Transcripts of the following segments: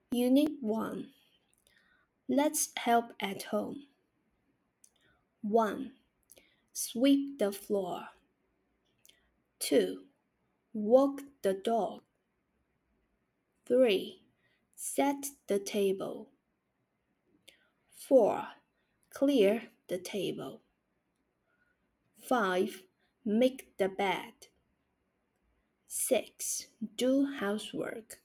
Unit 1. Let's help at home. 1. Sweep the floor. 2. Walk the dog. 3. Set the table. 4. Clear the table. 5. Make the bed. 6. Do housework.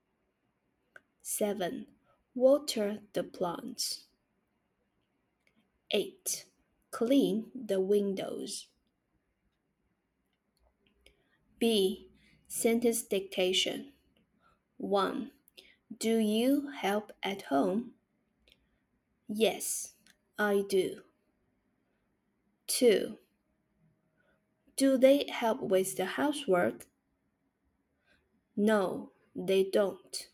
7. Water the plants. 8. Clean the windows. B. Sentence dictation. 1. Do you help at home? Yes, I do. 2. Do they help with the housework? No, they don't.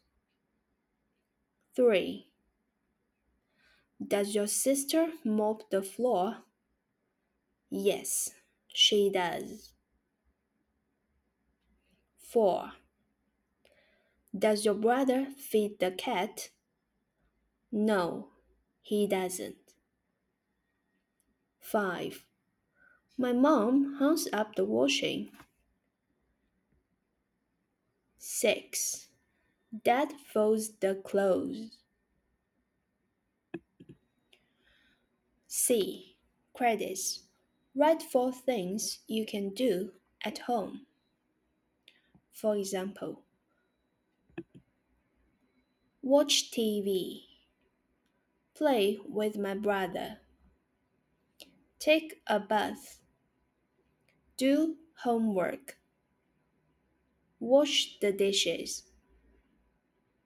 3. Does your sister mop the floor? Yes, she does. 4. Does your brother feed the cat? No, he doesn't. 5. My mom hangs up the washing. 6. Dad folds the clothes. C. Credits. Write 4 things you can do at home. For example, watch TV, play with my brother, take a bath, do homework, wash the dishes.